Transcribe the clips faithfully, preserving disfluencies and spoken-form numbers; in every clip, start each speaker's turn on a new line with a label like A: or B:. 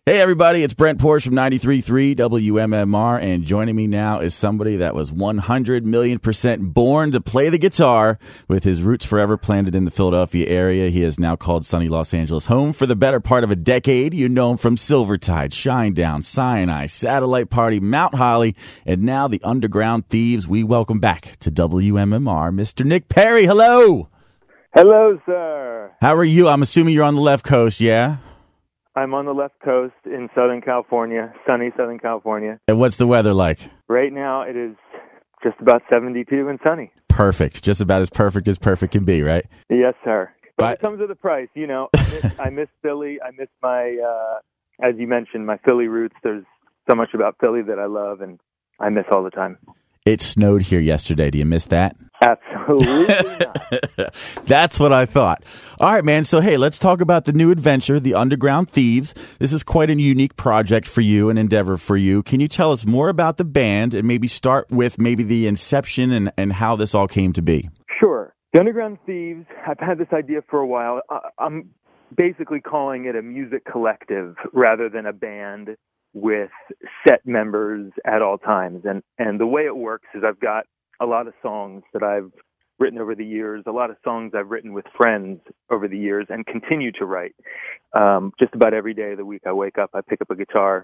A: Hey, everybody, it's Brent Porsche from ninety-three point three W M M R, and joining me now is somebody that was one hundred million percent born to play the guitar. With his roots forever planted in the Philadelphia area, he has now called sunny Los Angeles home for the better part of a decade. You know him from Silvertide, Shinedown, Sinai, Satellite Party, Mount Holly, and now the Underground Thieves. We welcome back to W M M R, Mister Nick Perri. Hello.
B: Hello, sir.
A: How are you? I'm assuming you're on the left coast, yeah?
B: I'm on the left coast in Southern California, sunny Southern California.
A: And what's the weather like?
B: Right now, it is just about seventy-two and sunny.
A: Perfect. Just about as perfect as perfect can be, right?
B: Yes, sir. But,
A: but
B: it comes with a price. You know, I miss, I miss Philly. I miss my, uh, as you mentioned, my Philly roots. There's so much about Philly that I love, and I miss all the time.
A: It snowed here yesterday. Do you miss that?
B: Absolutely not.
A: That's what I thought. All right, man. So, hey, let's talk about the new adventure, the Underground Thieves. This is quite a unique project for you, an endeavor for you. Can you tell us more about the band and maybe start with maybe the inception and, and how this all came to be?
B: Sure. The Underground Thieves, I've had this idea for a while. I, I'm basically calling it a music collective rather than a band with set members at all times. And, and the way it works is I've got a lot of songs that I've written over the years, a lot of songs I've written with friends over the years and continue to write. Um, just about every day of the week I wake up, I pick up a guitar,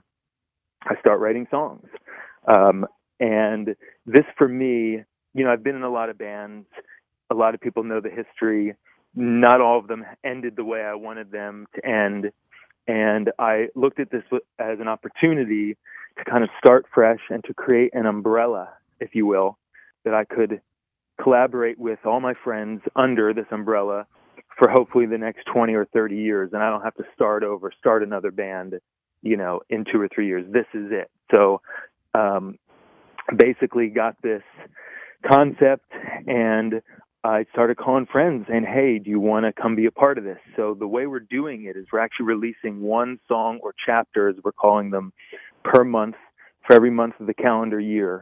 B: I start writing songs. Um, and this for me, you know, I've been in a lot of bands. A lot of people know the history. Not all of them ended the way I wanted them to end. And I looked at this as an opportunity to kind of start fresh and to create an umbrella, if you will, that I could collaborate with all my friends under this umbrella for hopefully the next twenty or thirty years. And I don't have to start over, start another band, you know, in two or three years. This is it. So um, basically got this concept and I started calling friends saying, hey, do you want to come be a part of this? So the way we're doing it is we're actually releasing one song or chapter, as we're calling them, per month for every month of the calendar year.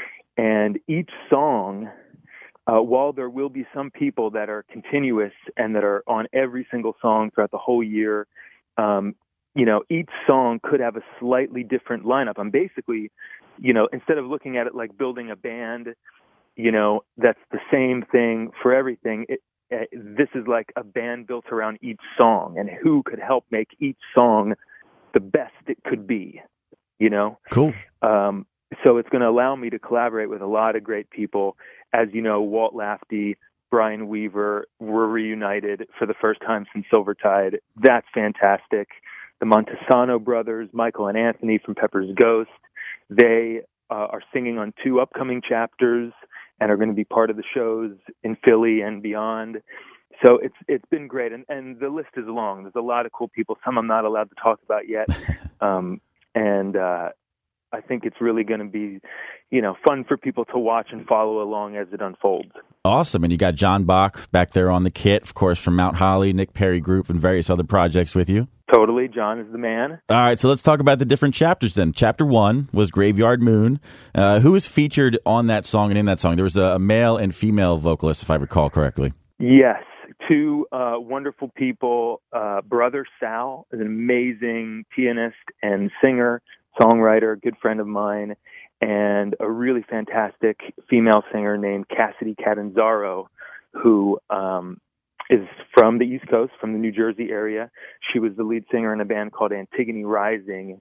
B: And each song, uh, while there will be some people that are continuous and that are on every single song throughout the whole year, um, you know, each song could have a slightly different lineup. I'm basically, you know, instead of looking at it like building a band, you know, that's the same thing for everything. It, uh, this is like a band built around each song and who could help make each song the best it could be, you know?
A: Cool.
B: Um, so it's going to allow me to collaborate with a lot of great people. As you know, Walt Lafty, Brian Weaver were reunited for the first time since Silvertide. That's fantastic. The Montesano brothers, Michael and Anthony from Pepper's Ghost, they uh, are singing on two upcoming chapters and are going to be part of the shows in Philly and beyond. So it's it's been great, and, and the list is long. There's a lot of cool people. Some I'm not allowed to talk about yet, um, and uh, I think it's really going to be, you know, fun for people to watch and follow along as it unfolds.
A: Awesome, and you got John Bach back there on the kit, of course, from Mount Holly, Nick Perri Group, and various other projects with you.
B: Totally, John is the man.
A: All right, so let's talk about the different chapters then. Chapter one was Graveyard Moon. Uh, who was featured on that song and in that song? There was a, a male and female vocalist, if I recall correctly.
B: Yes, two uh, wonderful people. Uh, Brother Sal is an amazing pianist and singer, songwriter, good friend of mine, and a really fantastic female singer named Cassidy Catanzaro, who um, is from the East Coast, from the New Jersey area. She was the lead singer in a band called Antigone Rising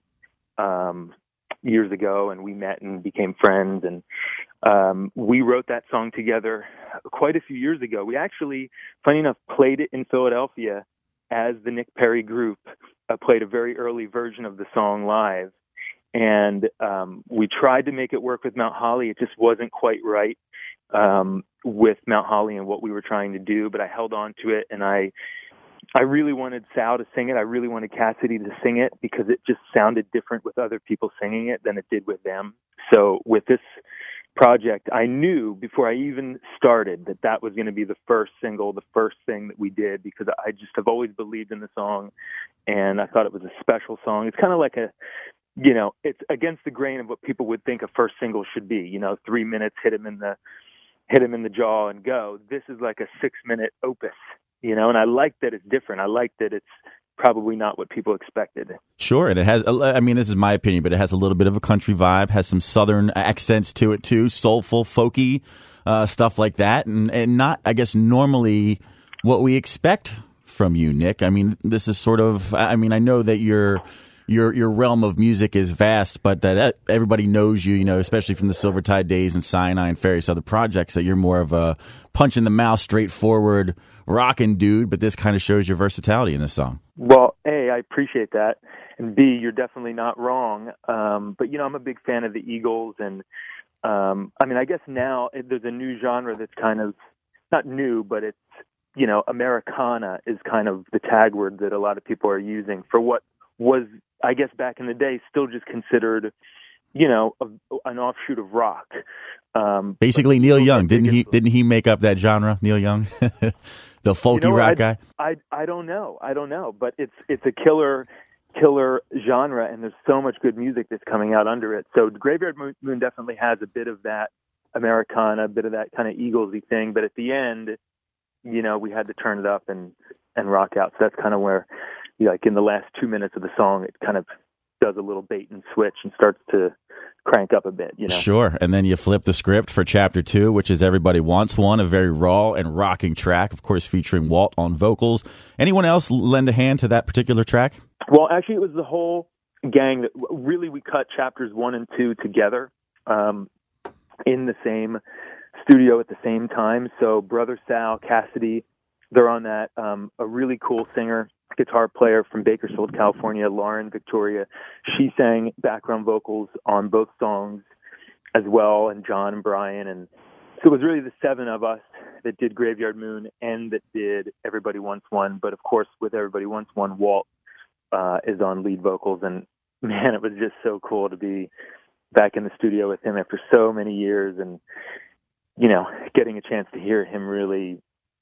B: um, years ago, and we met and became friends. And um, we wrote that song together quite a few years ago. We actually, funny enough, played it in Philadelphia as the Nick Perri Group, uh, played a very early version of the song live. And um, we tried to make it work with Mount Holly. It just wasn't quite right um, with Mount Holly and what we were trying to do. But I held on to it, and I I really wanted Sal to sing it. I really wanted Cassidy to sing it because it just sounded different with other people singing it than it did with them. So with this project, I knew before I even started that that was going to be the first single, the first thing that we did, because I just have always believed in the song, and I thought it was a special song. It's kind of like a, you know, it's against the grain of what people would think a first single should be. You know, three minutes, hit him in the hit him in the jaw and go. This is like a six minute opus, you know, and I like that it's different. I like that it's probably not what people expected.
A: Sure, and it has, I mean, this is my opinion, but it has a little bit of a country vibe, has some southern accents to it too, soulful, folky, uh, stuff like that, and, and not, I guess, normally what we expect from you, Nick. I mean, this is sort of, I mean, I know that your your your realm of music is vast, but that everybody knows you, you know, especially from the Silvertide days and Sinai and various other projects, that you're more of a punch in the mouth, straightforward, rockin' dude, but this kind of shows your versatility in this song.
B: Well, A, I appreciate that, and B, you're definitely not wrong. Um, but, you know, I'm a big fan of the Eagles, and, um, I mean, I guess now there's a new genre that's kind of, not new, but it's, you know, Americana is kind of the tag word that a lot of people are using for what was, I guess, back in the day, still just considered, you know, a, an offshoot of rock. Um,
A: Basically, Neil Young, didn't he? Didn't he make up that genre? Neil Young, the folky
B: you know,
A: rock
B: I,
A: guy.
B: I I don't know. I don't know, but it's it's a killer killer genre, and there's so much good music that's coming out under it. So Graveyard Moon definitely has a bit of that Americana, a bit of that kind of Eaglesy thing. But at the end, you know, we had to turn it up and and rock out. So that's kind of where, like, in the last two minutes of the song, it kind of does a little bait and switch and starts to crank up a bit, you know.
A: Sure, and then you flip the script for chapter two, which is Everybody Wants One, a very raw and rocking track, of course, featuring Walt on vocals. Anyone else lend a hand to that particular track?
B: Well, actually, it was the whole gang that really we cut chapters one and two together um, in the same studio at the same time. So Brother Sal, Cassidy, they're on that. Um, a really cool singer, guitar player from Bakersfield, California, Lauren Victoria. She sang background vocals on both songs as well, and John and Brian. And so it was really the seven of us that did Graveyard Moon and that did Everybody Wants One. But of course, with Everybody Wants One, Walt uh, is on lead vocals. And man, it was just so cool to be back in the studio with him after so many years, and, you know, getting a chance to hear him really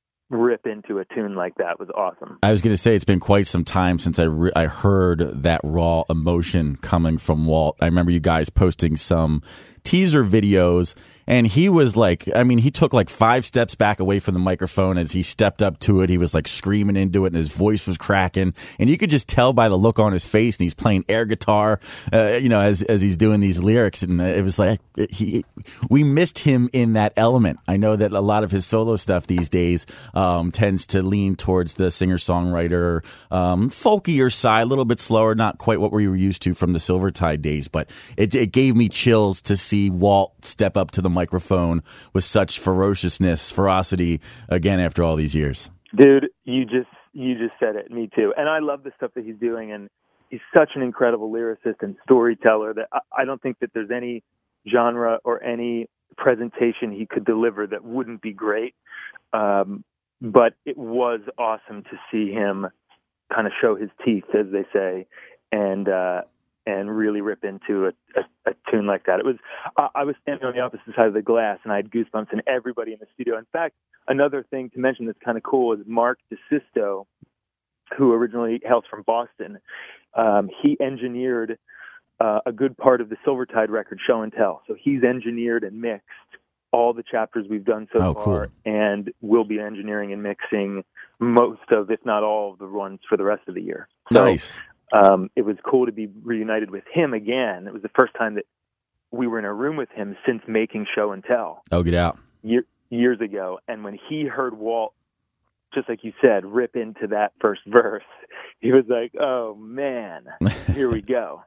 B: rip into a tune like that was awesome.
A: I was going to say, it's been quite some time since I re- I heard that raw emotion coming from Walt. I remember you guys posting some teaser videos, and he was like, I mean, he took like five steps back away from the microphone. As he stepped up to it, he was like screaming into it, and his voice was cracking, and you could just tell by the look on his face, and he's playing air guitar, uh, you know, as as he's doing these lyrics, and it was like, he, we missed him in that element. I know that a lot of his solo stuff these days um, tends to lean towards the singer-songwriter, um, folkier side, a little bit slower, not quite what we were used to from the Silvertide days, but it, it gave me chills to see Walt step up to the microphone with such ferociousness, ferocity, again after all these years.
B: Dude, you just you just said it. Me too. And I love the stuff that he's doing, and he's such an incredible lyricist and storyteller that I, I don't think that there's any genre or any presentation he could deliver that wouldn't be great. Um, but it was awesome to see him kind of show his teeth, as they say, and uh, and really rip into a, a, a tune like that. It was, uh, I was standing on the opposite side of the glass, and I had goosebumps, and everybody in the studio. In fact, another thing to mention that's kind of cool is Mark DeSisto, who originally hails from Boston. Um, he engineered uh, a good part of the Silvertide record, Show and Tell. So he's engineered and mixed all the chapters we've done so
A: oh,
B: far,
A: cool.
B: and will be engineering and mixing most of, if not all of the ones for the rest of the year. So,
A: nice.
B: Um, it was cool to be reunited with him again. It was the first time that we were in a room with him since making Show and Tell.
A: Oh, get out.
B: Year, years ago. And when he heard Walt, just like you said, rip into that first verse, he was like, oh, man, here we go.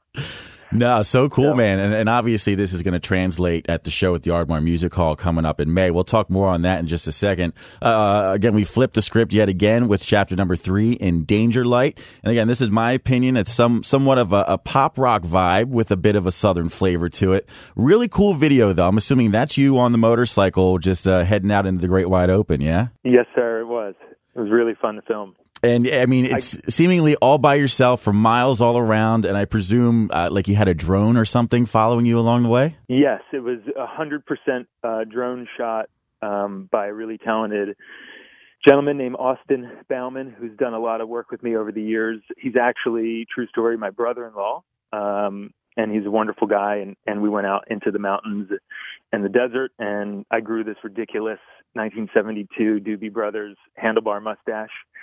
A: No, so cool,
B: so,
A: man. And, and obviously this is going to translate at the show at the Ardmore Music Hall coming up in May. We'll talk more on that in just a second. Uh, again, we flipped the script yet again with chapter number three in Danger Light. And again, this is my opinion. It's some somewhat of a, a pop rock vibe with a bit of a southern flavor to it. Really cool video, though. I'm assuming that's you on the motorcycle just uh, heading out into the great wide open, yeah?
B: Yes, sir, it was. It was really fun to film.
A: And I mean, it's I, seemingly all by yourself for miles all around. And I presume uh, like you had a drone or something following you along the way?
B: Yes, it was a hundred percent drone shot um, by a really talented gentleman named Austin Bauman, who's done a lot of work with me over the years. He's actually, true story, my brother-in-law. Um, and he's a wonderful guy. And, and we went out into the mountains and the desert, and I grew this ridiculous nineteen seventy-two Doobie Brothers handlebar mustache.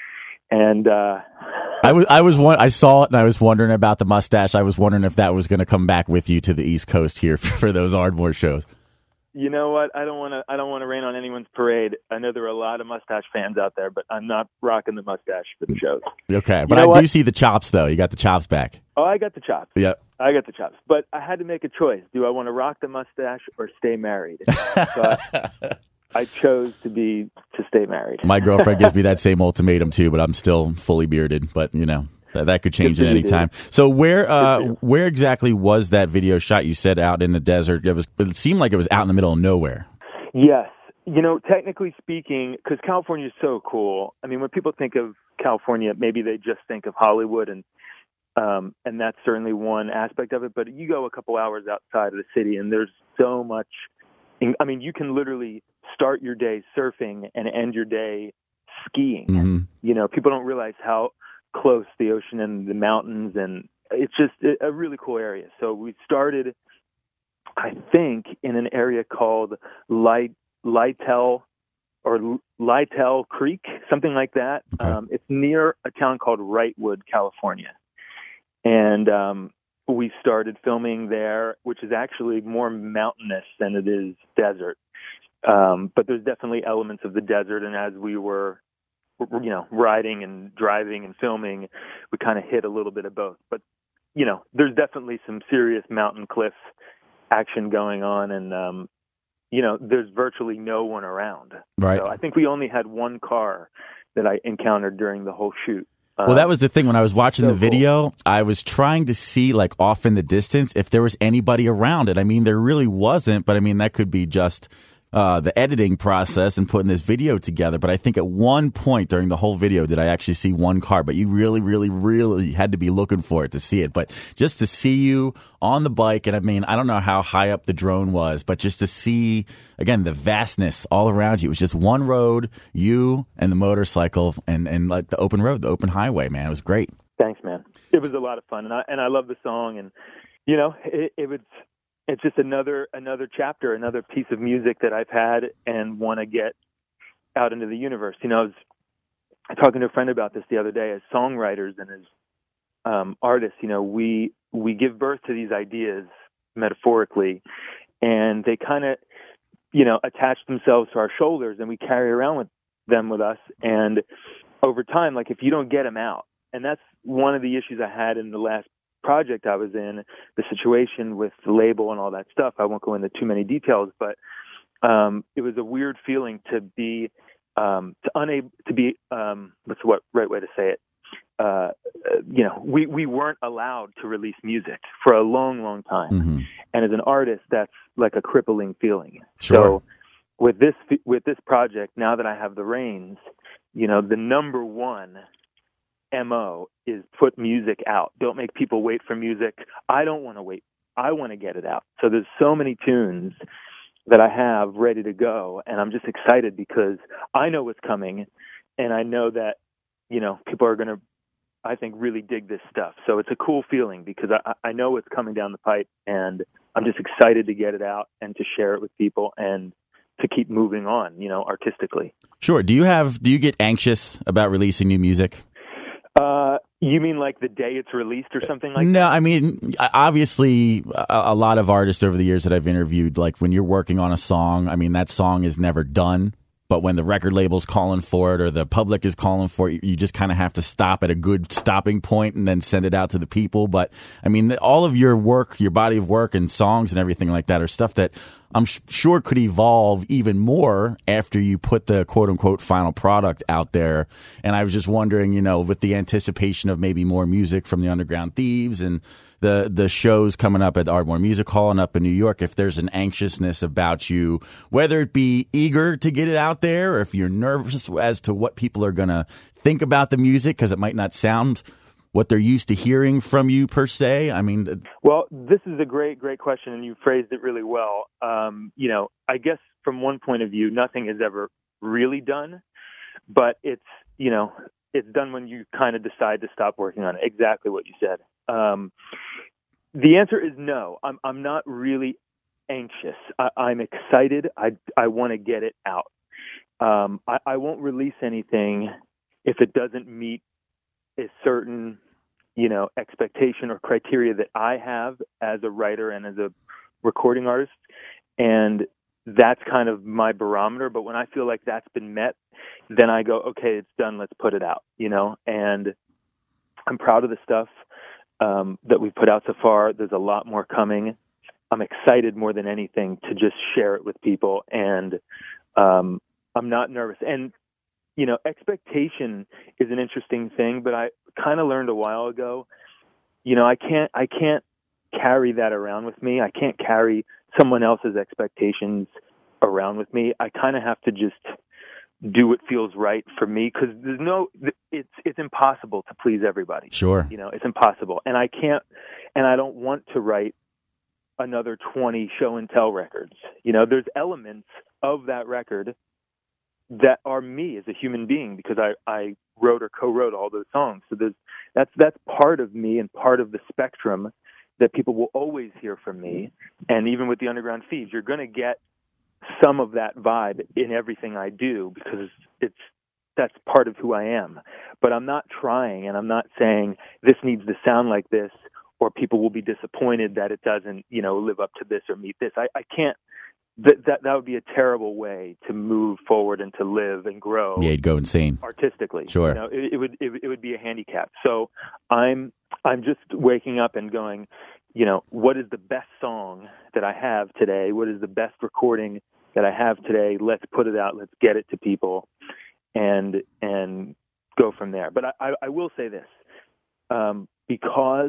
B: And uh,
A: I was, I was, I saw it and I was wondering about the mustache. I was wondering if that was going to come back with you to the East Coast here for those Ardmore shows.
B: You know what? I don't want to. I don't want to rain on anyone's parade. I know there are a lot of mustache fans out there, but I'm not rocking the mustache for the shows.
A: Okay,
B: you
A: but I
B: what?
A: do see the chops, though. You got the chops back.
B: Oh, I got the chops.
A: Yep,
B: I got the chops. But I had to make a choice. Do I want to rock the mustache or stay married? So I, I chose to be to stay married.
A: My girlfriend gives me that same ultimatum too, but I'm still fully bearded. But you know. That could change at any time. So where uh, where exactly was that video shot? You said out in the desert. It was. It seemed like it was out in the middle of nowhere.
B: Yes. You know, technically speaking, because California is so cool. I mean, when people think of California, maybe they just think of Hollywood, and um, and that's certainly one aspect of it. But you go a couple hours outside of the city, and there's so much. I mean, you can literally start your day surfing and end your day skiing.
A: Mm-hmm.
B: You know, people don't realize how close the ocean and the mountains, and it's just a really cool area. So we started, I think, in an area called Light, Lytle or Lytle Creek, something like that.
A: Okay.
B: Um, it's near a town called Wrightwood, California. And um, we started filming there, which is actually more mountainous than it is desert. Um, but there's definitely elements of the desert, and as we were you know, riding and driving and filming, we kind of hit a little bit of both. But, you know, there's definitely some serious mountain cliff action going on. And, um, you know, there's virtually no one around.
A: Right.
B: So I think we only had one car that I encountered during the whole shoot.
A: Well,
B: um,
A: that was the thing. When I was watching
B: so
A: the video, cool. I was trying to see, like, off in the distance if there was anybody around it. I mean, there really wasn't. But, I mean, that could be just Uh, the editing process and putting this video together. But I think at one point during the whole video did I actually see one car, but you really, really, really had to be looking for it to see it. But just to see you on the bike, and I mean, I don't know how high up the drone was, but just to see, again, the vastness all around you. It was just one road, you and the motorcycle, and, and like the open road, the open highway, man. It was great.
B: Thanks, man. It was a lot of fun. And I, and I love the song. And, you know, it, it was... It's just another another chapter, another piece of music that I've had and want to get out into the universe. You know, I was talking to a friend about this the other day. As songwriters and as um, artists, you know, we we give birth to these ideas metaphorically, and they kind of, you know, attach themselves to our shoulders, and we carry around with them with us. And over time, like if you don't get them out, and that's one of the issues I had in the last project I was in, the situation with the label and all that stuff. I won't go into too many details, but um, it was a weird feeling to be um, to unable to be um, what's the what right way to say it. Uh, you know, we we weren't allowed to release music for a long, long time,
A: Mm-hmm.
B: and as an artist, that's like a crippling feeling.
A: Sure.
B: So with this with this project, now that I have the reins, you know, the number one M O is put music out. Don't make people wait for music. I don't want to wait. I want to get it out. So there's so many tunes that I have ready to go, and I'm just excited because I know what's coming, and I know that, you know, people are going to, I think, really dig this stuff. So it's a cool feeling because I, I know what's coming down the pipe, and I'm just excited to get it out and to share it with people and to keep moving on, you know, artistically.
A: Sure. Do you have, do you get anxious about releasing new music?
B: Uh, you mean like the day it's released or something like
A: no,
B: that? No,
A: I mean, obviously, a, a lot of artists over the years that I've interviewed, like when you're working on a song, I mean, that song is never done. But when the record label's calling for it or the public is calling for it, you just kind of have to stop at a good stopping point and then send it out to the people. But, I mean, all of your work, your body of work and songs and everything like that are stuff that I'm sh- sure could evolve even more after you put the quote-unquote final product out there. And I was just wondering, you know, with the anticipation of maybe more music from the Underground Thieves and the the shows coming up at Ardmore Music Hall and up in New York, if there's an anxiousness about you, whether it be eager to get it out there or if you're nervous as to what people are going to think about the music because it might not sound what they're used to hearing from you per se. I mean,
B: well, this is a great, great question, and you phrased it really well. Um, you know, I guess from one point of view, nothing is ever really done, but it's, you know, it's done when you kind of decide to stop working on it. Exactly what you said. Um, the answer is no. I'm I'm not really anxious. I, I'm excited. I I want to get it out. Um, I, I won't release anything if it doesn't meet a certain, you know, expectation or criteria that I have as a writer and as a recording artist, and that's kind of my barometer. But when I feel like that's been met, then I go, okay, it's done. Let's put it out, you know, and I'm proud of the stuff um, that we've put out so far. There's a lot more coming. I'm excited more than anything to just share it with people. And um, I'm not nervous. And, you know, expectation is an interesting thing, but I kind of learned a while ago, you know, I can't, I can't carry that around with me. I can't carry someone else's expectations around with me. I kind of have to just do what feels right for me, because there's no, it's, it's impossible to please everybody.
A: Sure.
B: You know, it's impossible. And I can't, and I don't want to write another twenty show and tell records. You know, there's elements of that record that are me as a human being, because I, I wrote or co-wrote all those songs. So there's, that's, that's part of me and part of the spectrum that people will always hear from me. And even with the Underground Thieves, you're going to get some of that vibe in everything I do, because it's, that's part of who I am. But I'm not trying, and I'm not saying this needs to sound like this, or people will be disappointed that it doesn't, you know, live up to this or meet this. I, I can't, that, that, that would be a terrible way to move forward and to live and grow.
A: Yeah, you'd go insane.
B: Artistically.
A: Sure.
B: You know, it, it would, it, it would be a handicap. So I'm, I'm just waking up and going, you know, what is the best song that I have today? What is the best recording that I have today? Let's put it out. Let's get it to people, and and go from there. But I, I, I will say this, um, because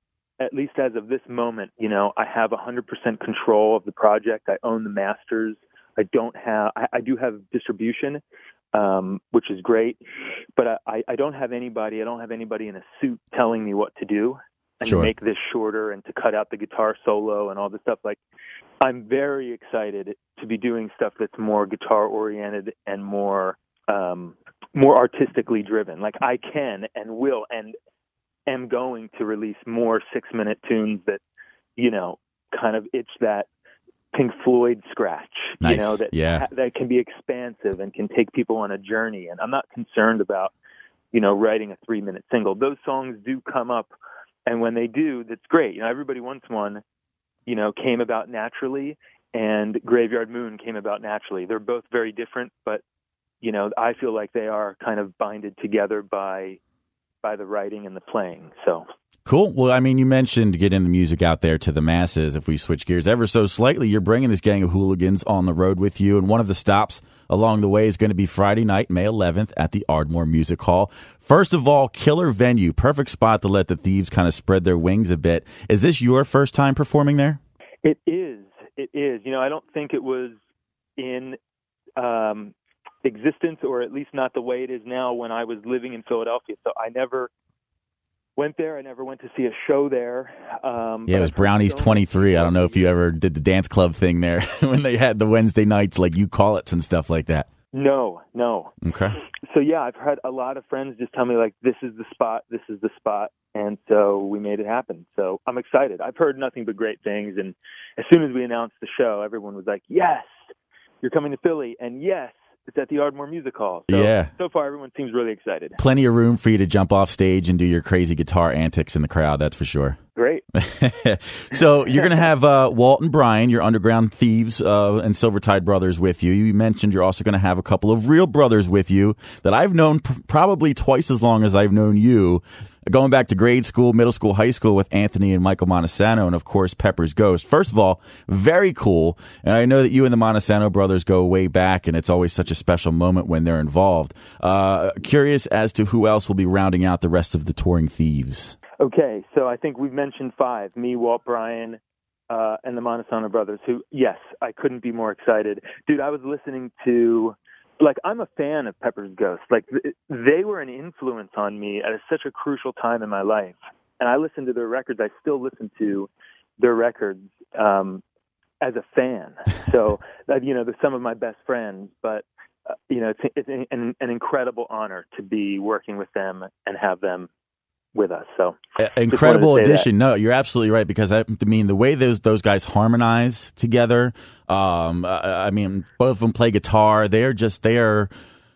B: at least as of this moment, you know, I have one hundred percent control of the project. I own the masters. I don't have, I, I do have distribution, um, which is great, but I, I don't have anybody, I don't have anybody in a suit telling me what to do and
A: Sure.
B: to make this shorter and to cut out the guitar solo and all this stuff. Like, I'm very excited to be doing stuff that's more guitar oriented and more, um, more artistically driven. Like, I can and will and am going to release more six minute tunes that, you know, kind of itch that Pink Floyd scratch,
A: Nice.
B: you know, that,
A: Yeah.
B: that can be expansive and can take people on a journey. And I'm not concerned about, you know, writing a three minute single. Those songs do come up, and when they do, that's great. You know, Everybody Wants One, you know, came about naturally, and Graveyard Moon came about naturally. They're both very different, but, you know, I feel like they are kind of binded together by, by the writing and the playing. So
A: Cool. Well, I mean, you mentioned getting the music out there to the masses. If we switch gears ever so slightly, you're bringing this gang of hooligans on the road with you, and one of the stops along the way is going to be Friday night, May eleventh, at the Ardmore Music Hall. First of all, killer venue, perfect spot to let the Thieves kind of spread their wings a bit. Is this your first time performing there?
B: it is. It is. You know, I don't think it was in um, existence, or at least not the way it is now, when I was living in Philadelphia. So I never went there. I never went to see a show there. Um,
A: Yeah, it was Brownies twenty-three. I don't know if you ever did the dance club thing there when they had the Wednesday nights, like You Call It's and stuff like that.
B: No, no.
A: Okay.
B: So, yeah, I've had a lot of friends just tell me, like, this is the spot, this is the spot. And so we made it happen. So I'm excited. I've heard nothing but great things. And as soon as we announced the show, everyone was like, yes, you're coming to Philly. And yes, it's at the Ardmore Music Hall. So,
A: Yeah.
B: so far, everyone seems really excited.
A: Plenty of room for you to jump off stage and do your crazy guitar antics in the crowd, that's for sure.
B: Great.
A: So you're going to have uh, Walt and Brian, your Underground Thieves uh, and Silvertide brothers with you. You mentioned you're also going to have a couple of real brothers with you that I've known pr- probably twice as long as I've known you, going back to grade school, middle school, high school with Anthony and Michael Montesano, and, of course, Pepper's Ghost. First of all, very cool. And I know that you and the Montesano brothers go way back, and it's always such a special moment when they're involved. Uh, curious as to who else will be rounding out the rest of the touring Thieves.
B: Okay, so I think we've mentioned five, me, Walt, Brian, uh, and the Montesano brothers, who, yes, I couldn't be more excited. Dude, I was listening to, like, I'm a fan of Pepper's Ghost. Like, th- they were an influence on me at a, such a crucial time in my life. And I listened to their records. I still listen to their records um, as a fan. So, uh, you know, they're some of my best friends, but, uh, you know, it's, it's an, an incredible honor to be working with them and have them with us. So
A: uh, incredible addition.
B: That.
A: No, you're absolutely right, because I, I mean the way those those guys harmonize together. Um, I, I mean, both of them play guitar. They're just they are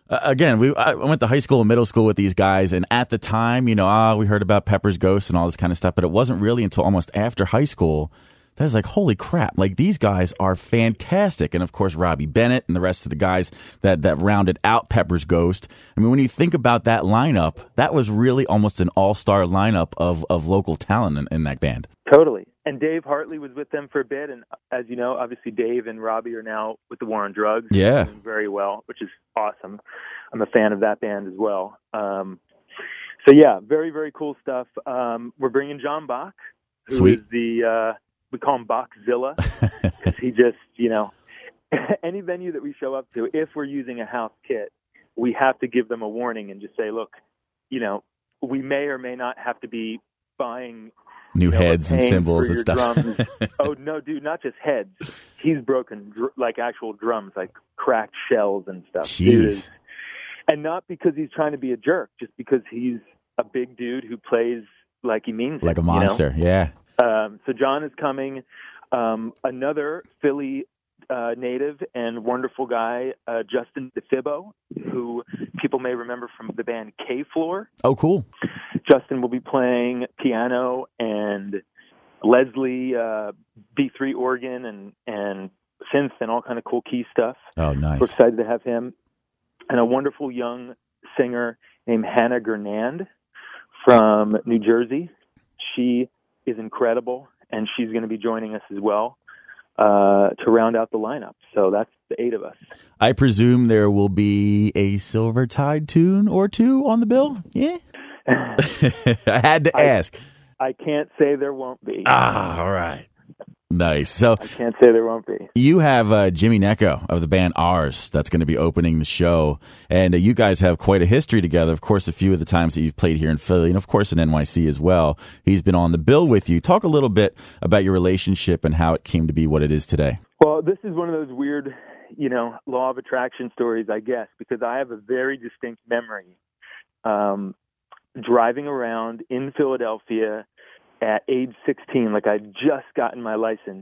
A: Uh, again, we I went to high school and middle school with these guys, and at the time, you know, ah, we heard about Pepper's Ghost and all this kind of stuff, but it wasn't really until almost after high school that I was like, holy crap, like these guys are fantastic. And of course, Robbie Bennett and the rest of the guys that, that rounded out Pepper's Ghost. I mean, when you think about that lineup, that was really almost an all-star lineup of, of local talent in, in that band.
B: Totally. And Dave Hartley was with them for a bit. And as you know, obviously Dave and Robbie are now with the War on Drugs.
A: Yeah.
B: Doing very well, which is awesome. I'm a fan of that band as well. Um, so yeah, very, very cool stuff. Um, we're bringing John Bach, who
A: Sweet.
B: is the, uh, we call him Bachzilla, because he just, you know, any venue that we show up to, if we're using a house kit, we have to give them a warning and just say, look, you know, we may or may not have to be buying
A: new
B: you know,
A: heads and cymbals and stuff.
B: Drums. Oh no, dude, not just heads. He's broken dr- like actual drums, like cracked shells and stuff.
A: Jeez.
B: Dude is, and not because he's trying to be a jerk, just because he's a big dude who plays like he means
A: like
B: it,
A: a monster.
B: You know?
A: Yeah.
B: Um, so John is coming. Um, another Philly uh, native and wonderful guy, uh, Justin DeFibbo, who people may remember from the band K-Floor.
A: Oh, cool.
B: Justin will be playing piano and Leslie uh, B three organ and, and synth and all kind of cool key stuff.
A: Oh, nice.
B: We're excited to have him. And a wonderful young singer named Hannah Gernand from New Jersey. She is incredible, and she's going to be joining us as well uh, to round out the lineup. So that's the eight of us.
A: I presume there will be a Silvertide tune or two on the bill? Yeah? I had to ask.
B: I, I can't say there won't be.
A: Ah, all right. Nice. So
B: I can't say there won't be.
A: You have uh, Jimmy Necco of the band Ours that's going to be opening the show, and uh, you guys have quite a history together. Of course, a few of the times that you've played here in Philly, and of course in N Y C as well. He's been on the bill with you. Talk a little bit about your relationship and how it came to be what it is today.
B: Well, this is one of those weird, you know, law of attraction stories, I guess, because I have a very distinct memory um, driving around in Philadelphia at age sixteen, like I'd just gotten my license,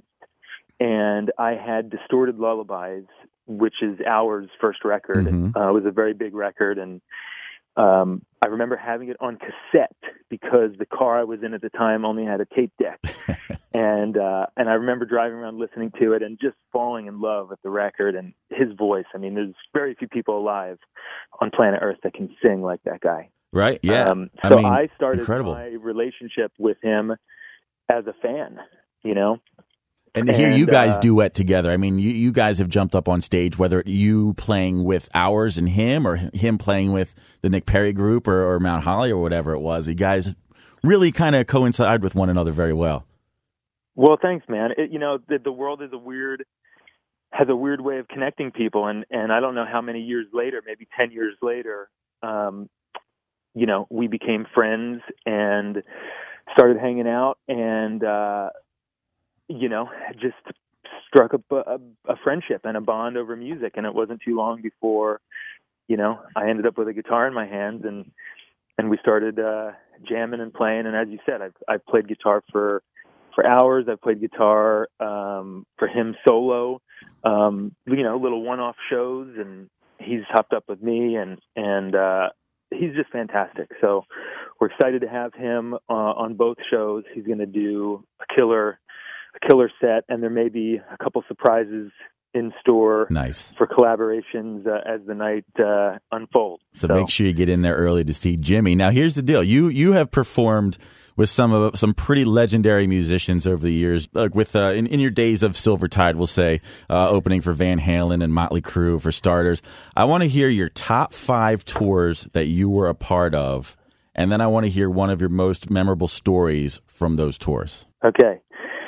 B: and I had Distorted Lullabies, which is Ours' first record.
A: Mm-hmm.
B: Uh, it was a very big record, and um, I remember having it on cassette because the car I was in at the time only had a tape deck. and uh, and I remember driving around listening to it and just falling in love with the record and his voice. I mean, there's very few people alive on planet Earth that can sing like that guy.
A: Right. Yeah.
B: Um, so
A: I, mean,
B: I started
A: incredible.
B: my relationship with him as a fan, you know?
A: And to hear you guys
B: uh,
A: duet together, I mean, you, you guys have jumped up on stage, whether you playing with Ours and him or him playing with the Nick Perry group or, or Mount Holly or whatever it was. You guys really kind of coincide with one another very well.
B: Well, thanks, man. It, you know, the, the world is a weird, has a weird way of connecting people. And, and I don't know how many years later, maybe ten years later, um, you know, we became friends and started hanging out and, uh, you know, just struck up a, a friendship and a bond over music. And it wasn't too long before, you know, I ended up with a guitar in my hands and, and we started uh, jamming and playing. And as you said, I've, I've played guitar for, for hours. I've played guitar um, for him solo, um, you know, little one-off shows, and he's hopped up with me and, and, uh, he's just fantastic. So we're excited to have him uh, on both shows. He's going to do a killer, a killer set, and there may be a couple surprises in store.
A: Nice. For
B: collaborations uh, as the night uh, unfolds.
A: So,
B: so
A: make sure you get in there early to see Jimmy. Now, here's the deal: you you have performed with some of some pretty legendary musicians over the years, like with uh, in, in your days of Silvertide, we'll say, uh, opening for Van Halen and Motley Crue for starters. I want to hear your top five tours that you were a part of, and then I want to hear one of your most memorable stories from those tours.
B: Okay.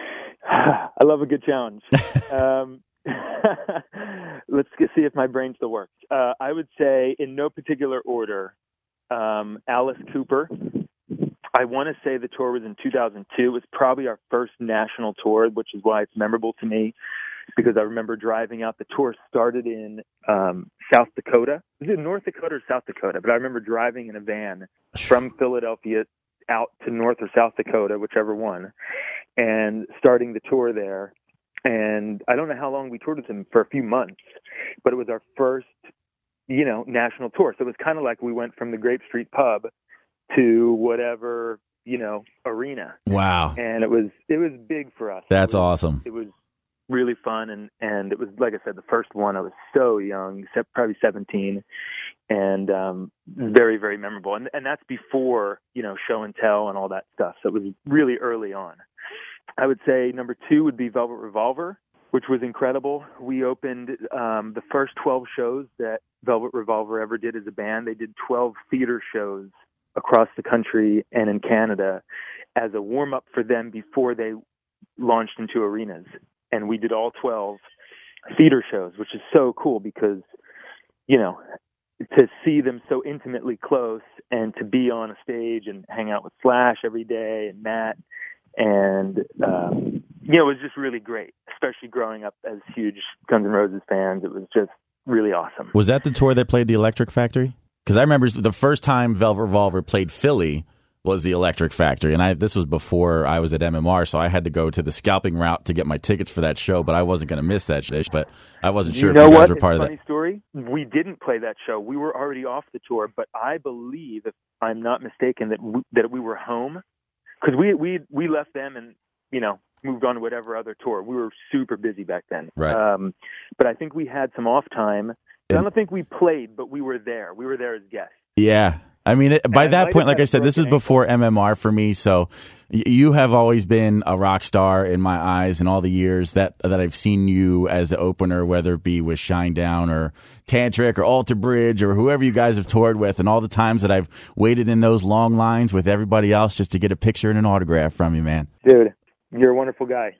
B: I love a good challenge. um, let's see if my brain still works. Uh, I would say, in no particular order, um, Alice Cooper. I want to say the tour was in two thousand two. It was probably our first national tour, which is why it's memorable to me, because I remember driving out. The tour started in um, South Dakota. Was it North Dakota or South Dakota? But I remember driving in a van from Philadelphia out to North or South Dakota, whichever one, and starting the tour there. And I don't know how long we toured with him, for a few months, but it was our first you know, national tour. So it was kind of like we went from the Grape Street pub to whatever, you know, arena.
A: Wow.
B: And it was, it was big for us.
A: That's
B: it was,
A: awesome.
B: It was really fun. And, and it was, like I said, the first one, I was so young, probably seventeen, and um, very, very memorable. And, and that's before, you know, show and tell and all that stuff. So it was really early on. I would say number two would be Velvet Revolver, which was incredible. We opened um, the first twelve shows that Velvet Revolver ever did as a band. They did twelve theater shows across the country and in Canada as a warm-up for them before they launched into arenas. And we did all twelve theater shows, which is so cool because, you know, to see them so intimately close and to be on a stage and hang out with Slash every day and Matt. And, um, you know, it was just really great, especially growing up as huge Guns N' Roses fans. It was just really awesome.
A: Was that the tour that played the Electric Factory? Because I remember the first time Velvet Revolver played Philly was the Electric Factory. And I this was before I was at M M R, so I had to go to the scalping route to get my tickets for that show, but I wasn't going to miss that shit. But I wasn't sure
B: you know
A: if you guys
B: what?
A: were part
B: it's
A: of
B: a funny
A: that.
B: Story. We didn't play that show. We were already off the tour, but I believe, if I'm not mistaken, that we, that we were home. Because we, we we left them and, you know, moved on to whatever other tour. We were super busy back then.
A: Right.
B: Um, but I think we had some off time. I don't think we played, but we were there. We were there as guests.
A: Yeah. I mean, it, by
B: I
A: that point, like I said, this was
B: ankle.
A: before M M R for me. So y- you have always been a rock star in my eyes in all the years that that I've seen you as the opener, whether it be with Shinedown or Tantric or Alter Bridge or whoever you guys have toured with, and all the times that I've waited in those long lines with everybody else just to get a picture and an autograph from you, man.
B: Dude, you're a wonderful guy.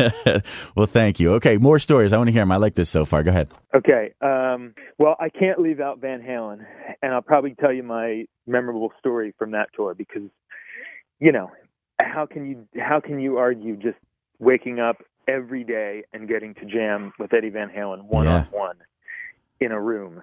A: Well, thank you. Okay, more stories. I want to hear them. I like this so far. Go ahead.
B: Okay. Um, well, I can't leave out Van Halen, and I'll probably tell you my memorable story from that tour because, you know, how can you how can you argue just waking up every day and getting to jam with Eddie Van Halen one on one in a room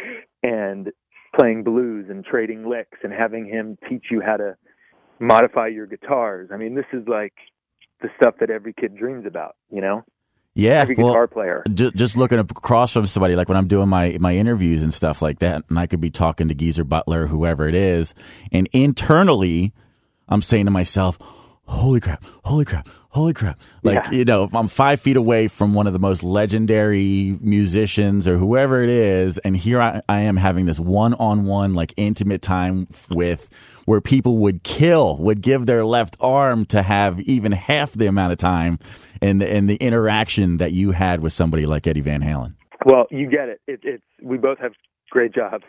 B: and playing blues and trading licks and having him teach you how to modify your guitars? I mean, this is like the stuff that every kid dreams about, you know?
A: Yeah,
B: every guitar
A: well,
B: player.
A: J- just looking across from somebody, like when I'm doing my, my interviews and stuff like that, and I could be talking to Geezer Butler, whoever it is, and internally, I'm saying to myself, holy crap, holy crap, holy crap. Like,
B: Yeah.
A: you know, if I'm five feet away from one of the most legendary musicians or whoever it is, and here I, I am having this one-on-one, like, intimate time with where people would kill, would give their left arm to have even half the amount of time and the, and the interaction that you had with somebody like Eddie Van Halen.
B: Well, you get it. it it's we both have great jobs.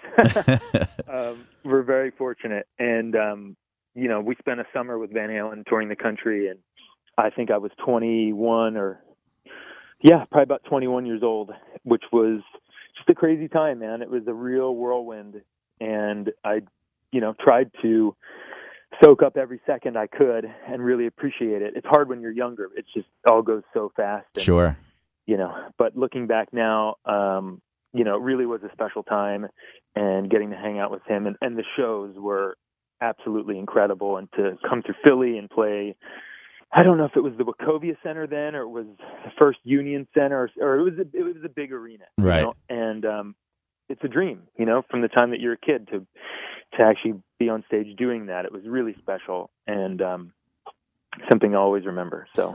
B: um, we're very fortunate, and um, you know, we spent a summer with Van Halen touring the country, and I think I was twenty-one or yeah, probably about twenty-one years old, which was just a crazy time, man. It was a real whirlwind, and I, you know, tried to soak up every second I could and really appreciate it. It's hard when you're younger. It's just all goes so fast. And,
A: Sure.
B: You know, but looking back now, um, you know, it really was a special time, and getting to hang out with him, and, and the shows were absolutely incredible. And to come to Philly and play, I don't know if it was the Wachovia Center then, or it was the First Union Center, or, or it was a, it was a big arena,
A: Right?
B: You know? And um, it's a dream, you know, from the time that you're a kid to to actually be on stage doing that. It was really special, and um, something I always remember. So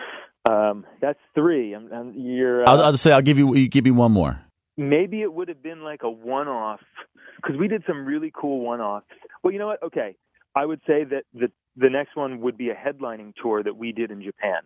B: um, that's three. I'm, I'm, you're, uh,
A: I'll, I'll just say I'll give you you give me one more.
B: Maybe it would have been like a one-off, because we did some really cool one-offs. Well, you know what? Okay, I would say that the the next one would be a headlining tour that we did in Japan.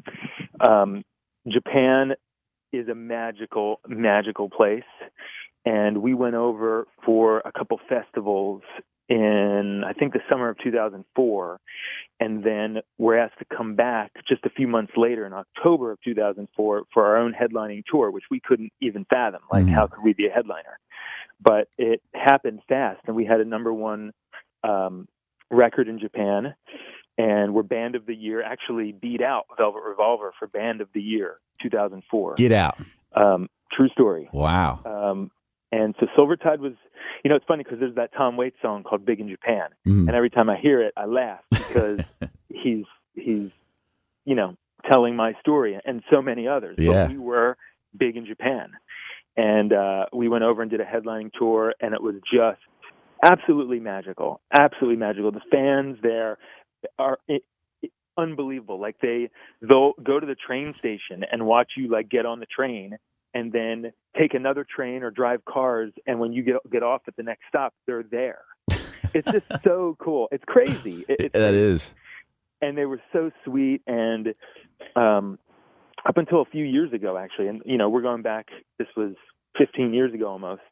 B: Um, Japan is a magical, magical place, and we went over for a couple festivals in, I think, the summer of two thousand four, and then we're asked to come back just a few months later in October of two thousand four for our own headlining tour, which we couldn't even fathom. Like,
A: Mm-hmm.
B: how could we be a headliner? But it happened fast, and we had a number one um, record in Japan, and we're Band of the Year, actually beat out Velvet Revolver for Band of the Year two thousand four.
A: Get out.
B: Um, true story.
A: Wow.
B: Um, and so Silvertide was, you know, it's funny because there's that Tom Waits song called Big in Japan.
A: Mm.
B: And every time I hear it, I laugh because he's, he's, you know, telling my story, and so many others.
A: Yeah.
B: But we were big in Japan. and uh, we went over and did a headlining tour, and it was just absolutely magical, absolutely magical. The fans there are it, it, unbelievable. Like they, they'll go to the train station and watch you like get on the train, and then take another train or drive cars, and when you get get off at the next stop, they're there. It's just so cool. It's crazy. It, it's
A: that
B: crazy.
A: is.
B: And they were so sweet, and um, up until a few years ago, actually, and you know, we're going back. This was fifteen years ago almost.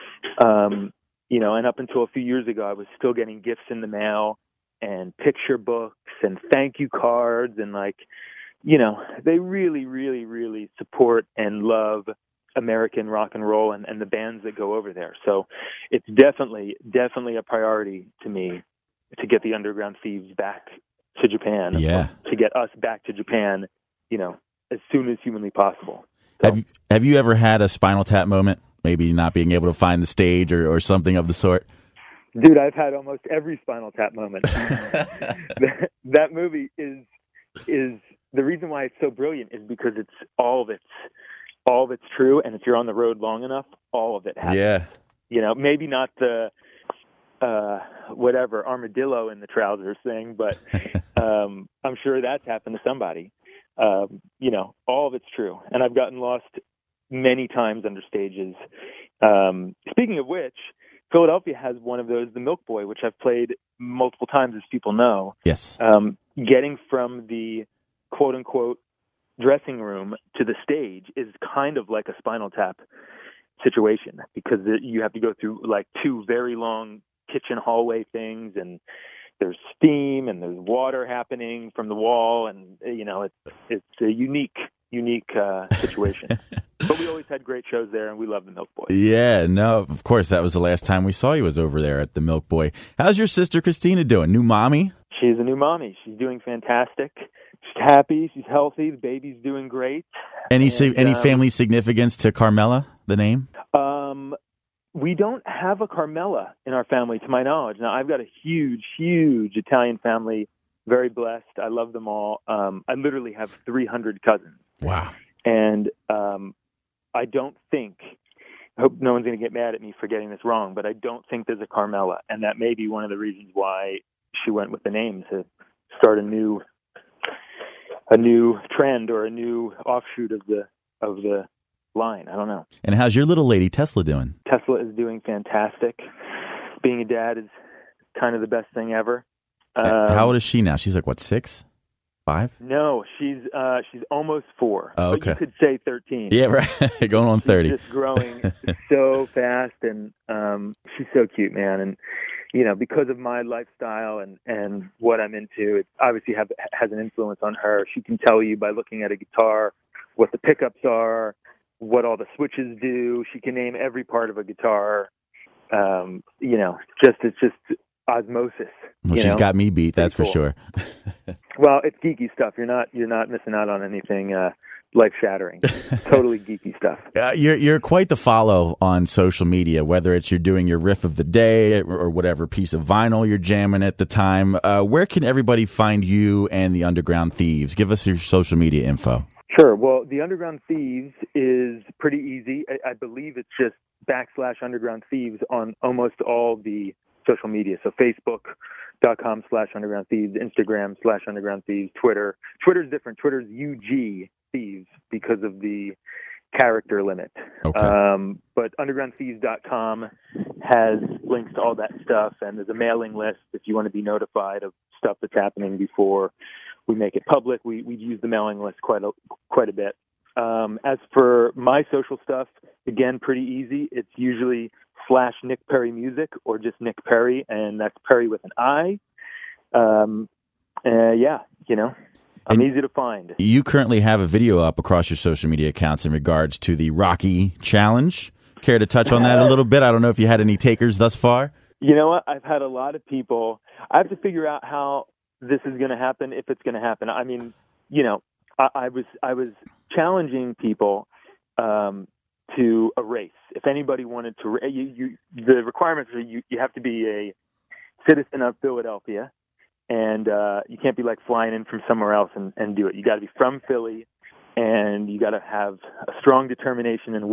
B: Um, you know, and up until a few years ago, I was still getting gifts in the mail and picture books and thank you cards, and like, you know, they really, really, really support and love American rock and roll and, and the bands that go over there. So it's definitely, definitely a priority to me to get the Underground Thieves back to Japan.
A: Yeah.
B: To get us back to Japan, you know, as soon as humanly possible. So,
A: have you, have you ever had a Spinal Tap moment? Maybe not being able to find the stage or, or something of the sort?
B: Dude, I've had almost every Spinal Tap moment. that, that movie is is the reason why it's so brilliant is because it's all of it's all of it's true, and if you're on the road long enough, all of it happens.
A: Yeah.
B: You know, maybe not the uh, whatever armadillo in the trousers thing, but um, I'm sure that's happened to somebody. Um, you know, all of it's true, and I've gotten lost many times under stages. Um, speaking of which, Philadelphia has one of those, the Milk Boy, which I've played multiple times, as people know.
A: Yes.
B: Um, getting from the quote-unquote dressing room to the stage is kind of like a Spinal Tap situation, because you have to go through like two very long kitchen hallway things, and there's steam and there's water happening from the wall, and you know it's it's a unique unique uh, situation. But we always had great shows there, and we love the Milk Boy.
A: Yeah, no, of course, that was the last time we saw you was over there at the Milk Boy. How's your sister Christina doing? New mommy?
B: She's a new mommy. She's doing fantastic. She's happy. She's healthy. The baby's doing great.
A: Any
B: and,
A: any
B: um,
A: family significance to Carmela, the name?
B: Um, we don't have a Carmela in our family, to my knowledge. Now, I've got a huge, huge Italian family. Very blessed. I love them all. Um, I literally have three hundred cousins.
A: Wow.
B: And um, I don't think, I hope no one's going to get mad at me for getting this wrong, but I don't think there's a Carmela. And that may be one of the reasons why she went with the name, to start a new a new trend or a new offshoot of the of the line. I don't know.
A: And how's your little lady Tesla doing?
B: Tesla is doing fantastic. Being a dad is kind of the best thing ever. Um,
A: How old is she now? She's like, what, six? Five?
B: No, she's uh, she's almost four.
A: Oh, okay.
B: But you could say thirteen.
A: Yeah, right. Going on thirty.
B: She's just growing so fast, and um, she's so cute, man. And you know, because of my lifestyle and, and what I'm into, it obviously have, has an influence on her. She can tell you by looking at a guitar what the pickups are, what all the switches do. She can name every part of a guitar. Um, you know, just it's just osmosis.
A: Well,
B: she's
A: know? got me beat, that's
B: Pretty
A: for
B: cool.
A: sure.
B: Well, it's geeky stuff. You're not you're not missing out on anything uh, life shattering. Totally geeky stuff.
A: Uh, you're you're quite the follow on social media, whether it's you're doing your riff of the day or, or whatever piece of vinyl you're jamming at the time. Uh, where can everybody find you and the Underground Thieves? Give us your social media info.
B: Sure. Well, the Underground Thieves is pretty easy. I, I believe it's just backslash Underground Thieves on almost all the social media. So Facebook.com slash Underground Thieves, Instagram slash Underground Thieves, Twitter. Twitter's different. Twitter's U G Thieves because of the character limit.
A: Okay.
B: Um, but underground thieves dot com has links to all that stuff, and there's a mailing list if you want to be notified of stuff that's happening before we make it public. We we use the mailing list quite a quite a bit. Um, as for my social stuff, again, pretty easy. It's usually slash Nick Perry Music or just Nick Perry, and that's Perry with an I. Um, uh, yeah, you know, I'm
A: and
B: easy to find.
A: You currently have a video up across your social media accounts in regards to the Rocky Challenge. Care to touch on that a little bit? I don't know if you had any takers thus far.
B: You know what? I've had a lot of people. I have to figure out how this is going to happen, if it's going to happen. I mean, you know, I, I was I was challenging people um, to a race. If anybody wanted to, you, you, the requirements are you, you have to be a citizen of Philadelphia, and uh, you can't be like flying in from somewhere else and, and do it. You got to be from Philly, and you got to have a strong determination and will.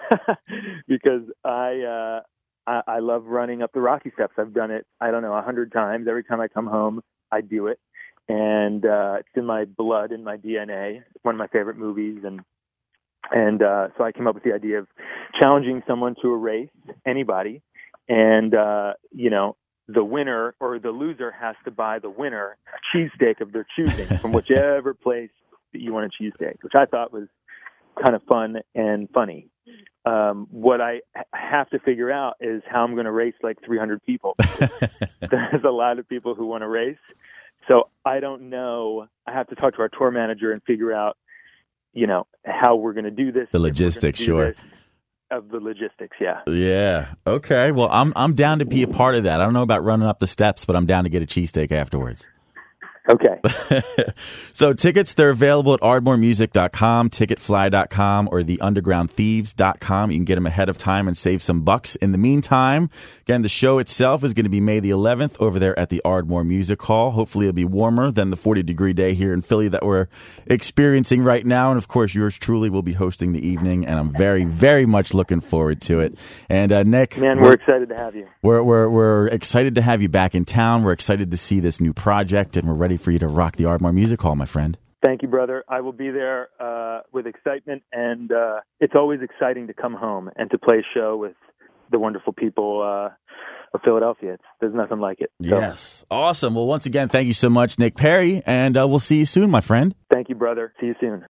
B: because I, uh, I I love running up the Rocky Steps. I've done it, I don't know, a hundred times. Every time I come home, I do it. And uh, it's in my blood, in my D N A. It's one of my favorite movies. And and uh, so I came up with the idea of challenging someone to a race, anybody. And, uh, you know, the winner or the loser has to buy the winner a cheesesteak of their choosing from whichever place that you want a cheesesteak, which I thought was kind of fun and funny. Um, what I have to figure out is how I'm going to race like three hundred people. There's a lot of people who want to race. So I don't know. I have to talk to our tour manager and figure out, you know, how we're going to do this.
A: The logistics, sure.
B: This, of the logistics, yeah.
A: Yeah. Okay. Well, I'm I'm down to be a part of that. I don't know about running up the steps, but I'm down to get a cheesesteak afterwards.
B: Okay.
A: So tickets, they're available at ardmore music dot com, ticket fly dot com, or the underground thieves dot com. You can get them ahead of time and save some bucks. In the meantime, again, the show itself is going to be May the eleventh over there at the Ardmore Music Hall. Hopefully it'll be warmer than the forty-degree day here in Philly that we're experiencing right now. And, of course, yours truly will be hosting the evening, and I'm very, very much looking forward to it. And, uh, Nick.
B: Man, we're, we're excited to have you.
A: We're, we're, we're excited to have you back in town. We're excited to see this new project, and we're ready for you to rock the Ardmore Music Hall, my friend.
B: Thank you, brother. I will be there uh, with excitement, and uh, it's always exciting to come home and to play a show with the wonderful people uh, of Philadelphia. It's, there's nothing like it. So.
A: Yes. Awesome. Well, once again, thank you so much, Nick Perri, and uh, we'll see you soon, my friend.
B: Thank you, brother. See you soon.